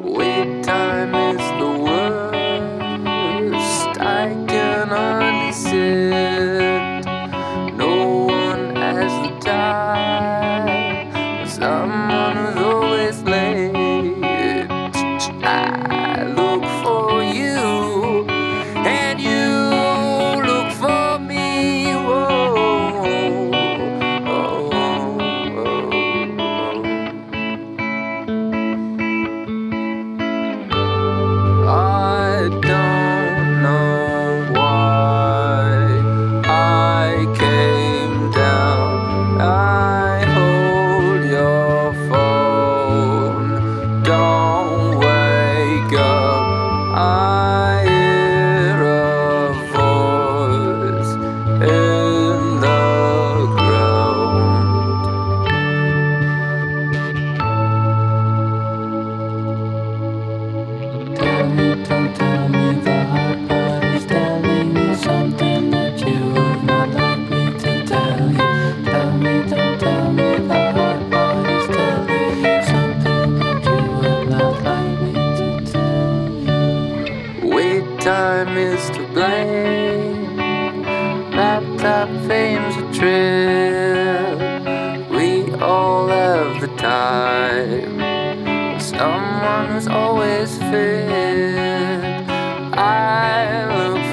Wait time is the worst. I can hardly sit. No one has the time. Someone who's always late. I look for you, and you look for me. Whoa, oh, oh, oh. I don't know why I came down. I hold your phone. Don't wake up. I hear a voice in the ground. Tell me, don't tell me the heart, but it's telling you something that you would not like me to tell you. Tell me, don't tell me the heart, but it's telling you something that you would not like me to tell you. Wait time is to blame. Laptop fame's a trip. We all have the time. Someone who's always fit. I look